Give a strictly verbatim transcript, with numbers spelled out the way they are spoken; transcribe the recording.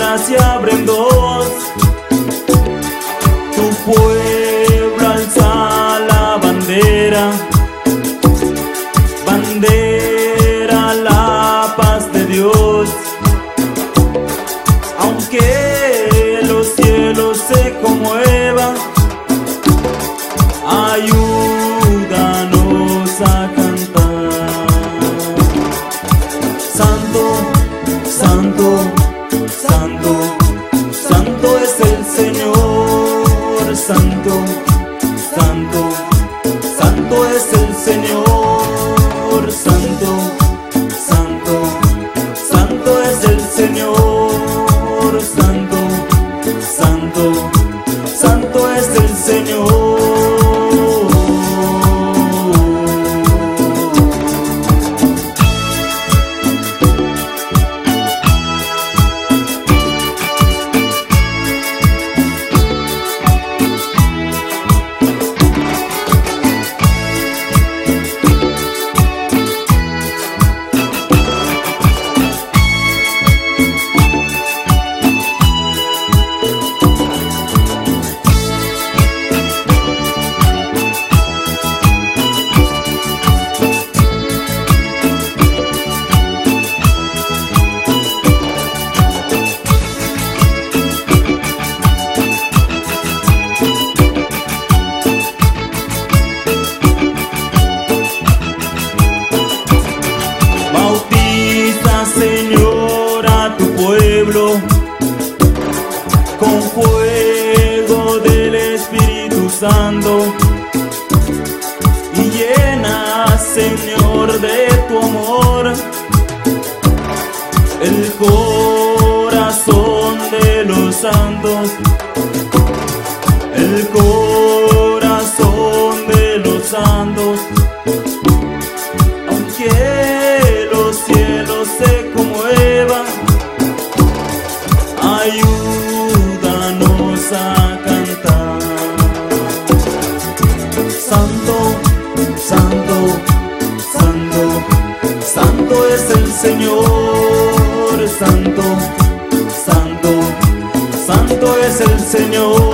puertas se abren dos. Tu pueblo alza la bandera, bandera, la paz de Dios. Aunque los cielos se conmuevan, ayúdanos a cantar. Santo, santo, santo, santo es el Señor. Santo, santo, santo es el Señor. Santo, santo, santo es el Señor. Santo, santo, santo es el Señor. Señor, a tu pueblo con fuego del Espíritu Santo y llena, Señor, de tu amor el corazón de los santos, el corazón de los santos. Aunque los cielos se conmuevan, ayúdanos a cantar. Santo, santo, santo, santo es el Señor. Santo, santo, santo es el Señor.